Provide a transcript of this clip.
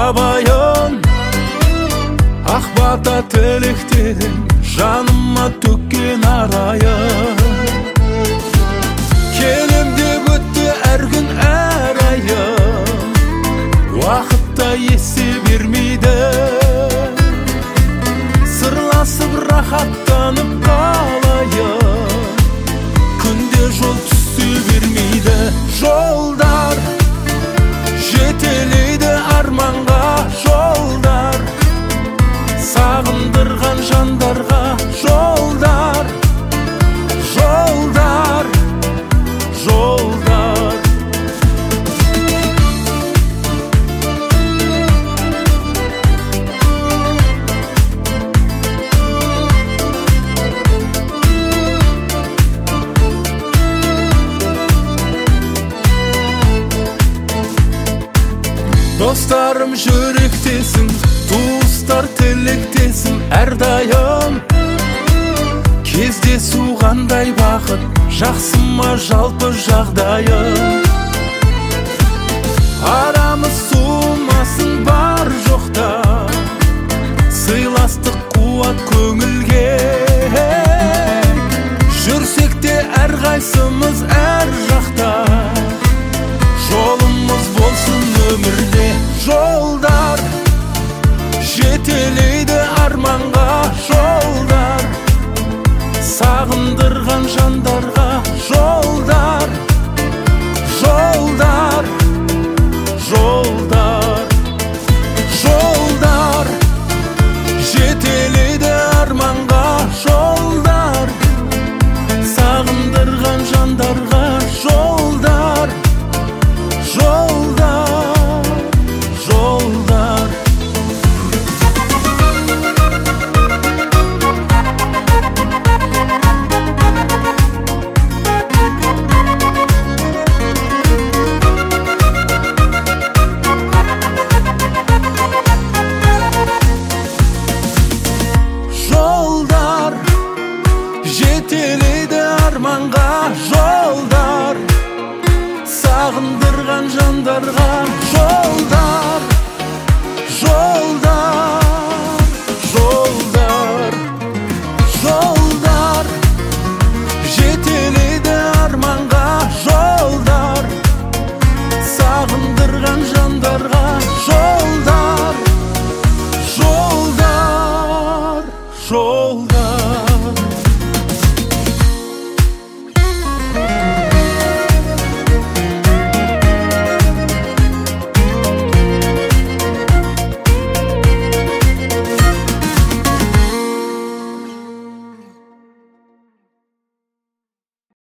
табайын. Ақ бата тілектерін жаныма төккен арайын. Келем деп өтті әр күн әр айым, уақытта есе бермейді. Сырласып рахаттанып қалайын, күнде жол түсе бермейді. Жолдар жетелейді арманға, жолдар сағындырған жандарға. Жолдар, жолдар, жолдар. Достарым жүректесін, туыстар тілектесін әрдайым. Кездесу қандай бақыт, жақсы ма жалпы жағдайым. Арамыз суымасын бар жоқта, сыйластық қуат көңілге. Жүрсек те әрқайсымыз әр жақта, жолымыз болсын өмірде. Жолдар жетелейді арманға, жолдар сағындырған жандарға. Жолдар, жолдар, жолдар, жолдар жетелейді арманға, жолдар сағындырған жандарға. Жолдар, жолдар, жолдар. Жолдар жетелейді арманға, жолдар сағындырған жандарға. Жолдар,